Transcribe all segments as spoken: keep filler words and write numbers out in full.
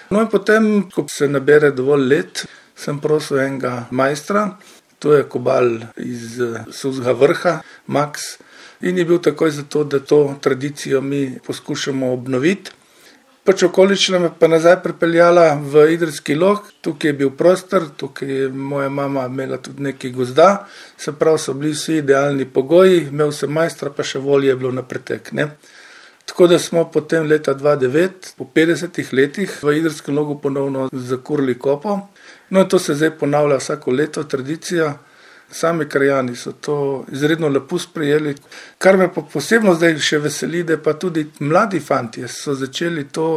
No in potem, ko se nabere dovolj let, sem prosil enega majstra, to je Kobal iz Susga Vrha, Max, in je bil takoj za to, da to tradicijo mi poskušamo obnoviti. Pač okoliščina me pa nazaj pripeljala v Idrijski Log, tukaj je bil prostor, tukaj je moja mama imela tudi nekaj gozda, se pravi, so bili vsi idealni pogoji, imel sem majstra, pa še volje je bilo na pretek, ne. Tako da smo potem leta dva devet, po petdesetih letih, v Idrijskem Logu ponovno zakurili kopo. No in to se zdaj ponavlja vsako leto, tradicija. Sami krajani so to izredno lepo sprejeli. Kar me pa posebno zdaj še veseli, da pa tudi mladi fantje so začeli to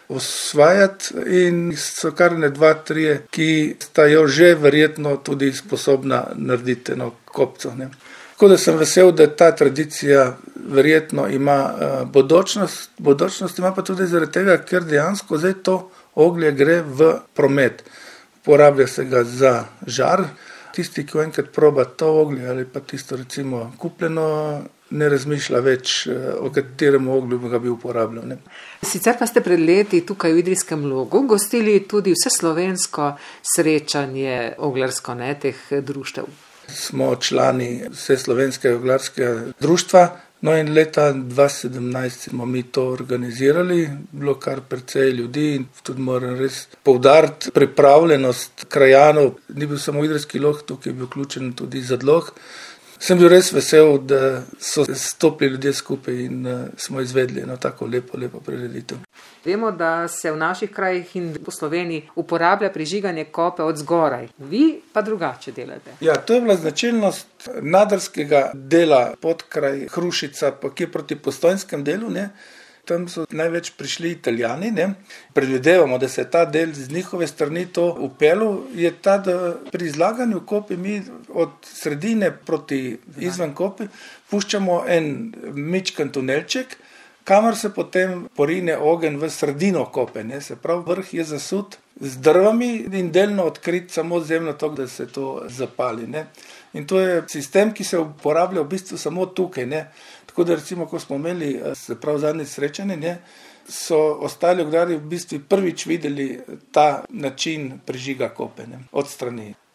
osvajati in so kar ne dva, trije, ki sta jo že verjetno tudi sposobna narediti eno kopco, ne. Tako da sem vesel, da ta tradicija verjetno ima uh, bodočnost, bodočnost ima pa tudi zaradi tega, ker dejansko zdaj to oglje gre v promet. Porablja se ga za žar. Tisti, ki enkrat proba to oglje ali pa tisto recimo kupljeno, ne razmišlja več, o katerem oglju ga bi uporabljal, ne. Sicer pa ste pred leti tukaj v Idrijskem Logu gostili tudi vseslovensko srečanje oglarsko, ne, teh društev. Smo člani Vseslovenskega oglarskega društva, no in leta dva sedemnajst smo mi to organizirali, bilo kar precej ljudi in tudi moram res poudariti pripravljenost krajanov, ni bil samo Idrijski Log, tukaj je bil vključen tudi Zadlog. Sem bil res vesel, da so stopili ljudje skupaj in uh, smo izvedli eno tako lepo, lepo prireditev. Vemo, da se v naših krajih in po Sloveniji uporablja prižiganje kope od zgoraj. Vi pa drugače delate. Ja, to je bila značilnost nadarskega dela Podkraj, Hrušica, pa kje proti Postojnskem delu, ne. Tam so največ prišli Italijani, ne. Predvidevamo, da se je ta del z njihove strani to upeljal, je ta, da pri izlaganju kopi mi od sredine proti izven kopi puščamo en mičken tunelček, kamor se potem porine ogenj v sredino kope, ne. Se pravi, vrh je zasut z drvami in delno odkrit samo zemljo to, da se to zapali, ne. In to je sistem, ki se uporablja v bistvu samo tukaj, ne. Tako da recimo, ko smo imeli, se pravi, zadnje srečanje, ne, so ostali ogljarji v bistvu prvič videli ta način prižiga kope, ne, od strani.